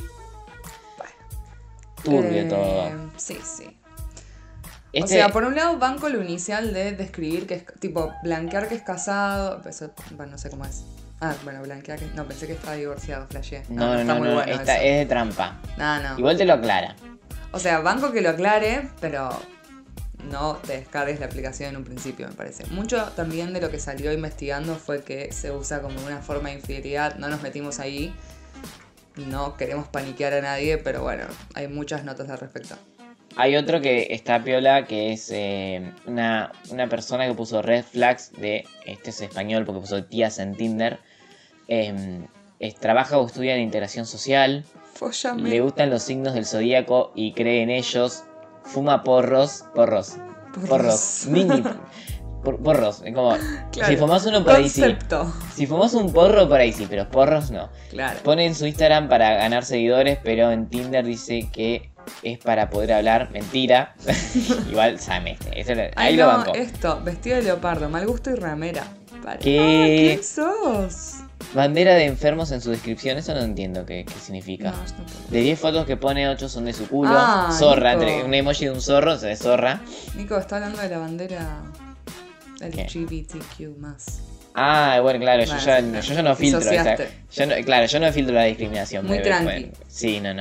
Turbio todo. Sí. O Este- sea, por un lado, banco lo inicial de describir que es tipo blanquear que es casado. Eso, bueno, no sé cómo es. Ah, bueno, blanquear que. No, pensé que estaba divorciado, flashé. No, está muy bueno. esta eso. es de trampa. No. Igual te lo aclara. O sea, banco que lo aclare, pero no te descargues la aplicación en un principio, me parece. Mucho también de lo que salió investigando fue que se usa como una forma de infidelidad. No nos metimos ahí. No queremos paniquear a nadie, pero bueno, hay muchas notas al respecto. Hay otro que está piola, que es una persona que puso red flags de, este es español porque puso tías en Tinder. Trabaja o estudia en integración social, Fóllame. le gustan los signos del zodíaco y cree en ellos, fuma porros, mini porros, es como, Claro, si fumás uno por ahí sí, concepto. si fumás un porro por ahí sí, pero porros no. Claro. Pone en su Instagram para ganar seguidores, pero en Tinder dice que es para poder hablar. Mentira. Igual, Sam, ahí Ay, lo no, banco. esto, vestido de leopardo, mal gusto y ramera. ¿Qué? ¿Quién sos? Bandera de enfermos en su descripción, eso no entiendo qué significa. No, yo tampoco. De 10 fotos que pone, 8 son de su culo. Ah, Zorra, Nico. un emoji de un zorro, o sea, de zorra. Nico está hablando de la bandera LGBTQ+. Ah, bueno, claro, Bueno, yo ya no filtro esa. disociaste. Claro, yo no filtro la discriminación. Muy tranqui. Bueno, sí, no.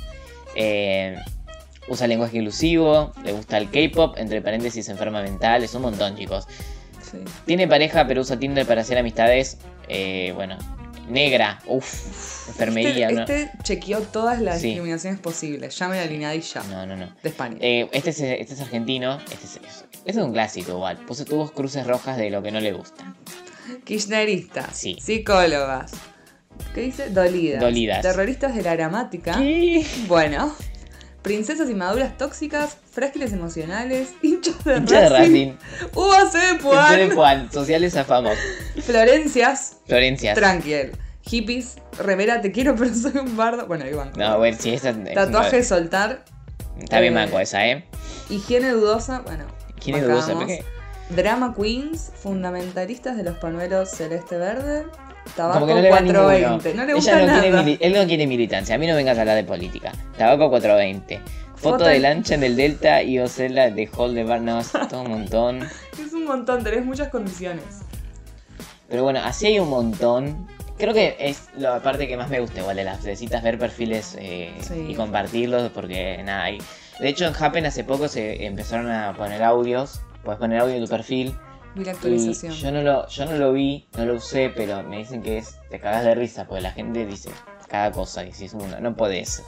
Usa lenguaje inclusivo, le gusta el K-pop, entre paréntesis enferma mental, es un montón, chicos. Sí. Tiene pareja, pero usa Tinder para hacer amistades. Bueno, negra, enfermería, ¿no? Este chequeó todas las Sí. discriminaciones posibles. Llame a Linadi ya. No. De España. Este es argentino, este es un clásico igual. Puso tubos cruces rojas de lo que no le gusta. Kirchneristas. Sí. Psicólogas. ¿Qué dice? Dolidas. Terroristas de la gramática. ¿Qué? Bueno. Princesas inmaduras tóxicas, frágiles emocionales, hinchas de Hincha de Racing, Racing. uvas de Puan, Puan, sociales afamos. Florencias, Florencias. tranquil, hippies, remera te quiero pero soy un bardo. Bueno, ahí van. No, bueno, sí, esa Tatuaje de soltar, está bien manco esa, higiene dudosa, bueno. ¿Quién es dudosa? bancamos. ¿Por qué? Drama queens, fundamentalistas de los pañuelos celeste-verde, Como tabaco que no le va 420. ninguno. No le gusta Ella no nada. él no quiere militancia. A mí no vengas a hablar de política. Tabaco 420. Foto Foto de en- lancha en el Delta y Ocela de Hall de Bar. No, es todo un montón. Es un montón, tenés muchas condiciones. Pero bueno, así hay un montón. Creo que es la parte que más me gusta igual de las citas, ver perfiles Sí. y compartirlos, porque nada, hay... De hecho en Happen hace poco se empezaron a poner audios. Puedes poner audio en tu perfil. Vi la Y actualización. yo no lo vi, no lo usé, pero me dicen que te cagas de risa, porque la gente dice cada cosa, y si es uno, no podés.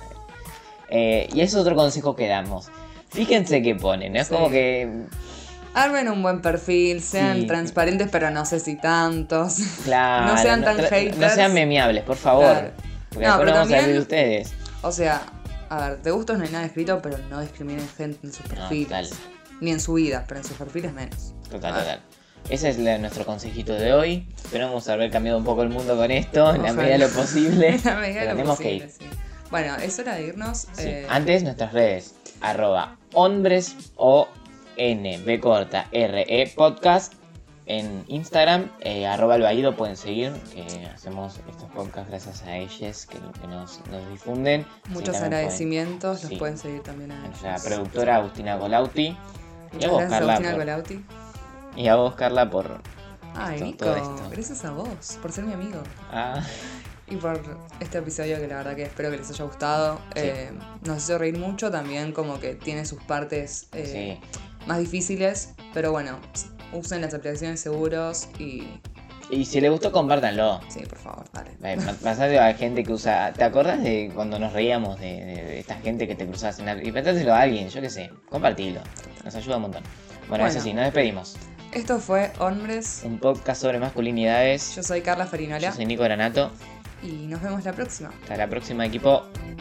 Y es otro consejo que damos. Fíjense qué ponen, ¿no? Es Sí. como que, Armen un buen perfil, sean Sí. transparentes, pero no sé si tantos. claro, No sean tan haters. no sean memeables, por favor. Claro. Porque No, después pero no vamos a también- salir de ustedes. O sea, a ver, de gustos no hay nada escrito, pero no discriminen gente en sus No, perfiles. total. Ni en su vida, pero en sus perfiles menos. Total. Ese es nuestro consejito de hoy. Esperamos haber cambiado un poco el mundo con esto, en la Ojalá. medida de lo posible. En la medida de Pero lo tenemos posible, que ir. sí. Bueno, es hora de irnos. Sí. Antes, nuestras redes, @hombres o NB corta RE podcast en Instagram, @albaído pueden seguir, que hacemos estos podcasts gracias a ellos que nos difunden. Muchos Sí, también agradecimientos, sí. los pueden seguir también a nuestra ellos. productora Agustina Colauti Muchas gracias, Agustina Colauti. y a vos, Carla, por Ay, Nico, todo esto. gracias a vos por ser mi amigo. Ah, Y por este episodio que la verdad que espero que les haya gustado. Sí. Nos hizo reír mucho también, como que tiene sus partes sí. más difíciles. Pero bueno, usen las aplicaciones seguros y... Y si les gustó, compártanlo. Sí, por favor, dale. Pasáselo a gente que usa. ¿Te acordás de cuando nos reíamos de esta gente que te cruzabas en la... Y pasáselo a alguien, yo qué sé, compartilo. Nos ayuda un montón. Bueno, eso sí, nos despedimos. Esto fue Hombres. Un podcast sobre masculinidades. Yo soy Carla Farinola. Yo soy Nico Granato. Y nos vemos la próxima. Hasta la próxima, equipo.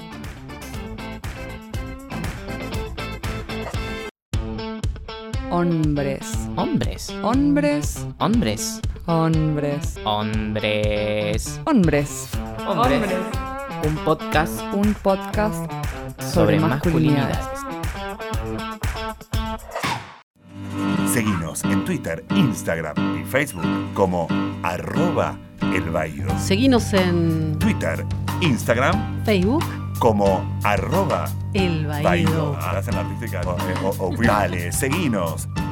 Hombres. Hombres. Hombres. Hombres. Hombres. Hombres. Hombres. Hombres. Un podcast Un podcast sobre masculinidades. Seguinos en Twitter, Instagram y Facebook como @elbaído. Seguinos en Twitter, Instagram Facebook, como El Baído. @baído. Hacen la artística. Dale, seguinos.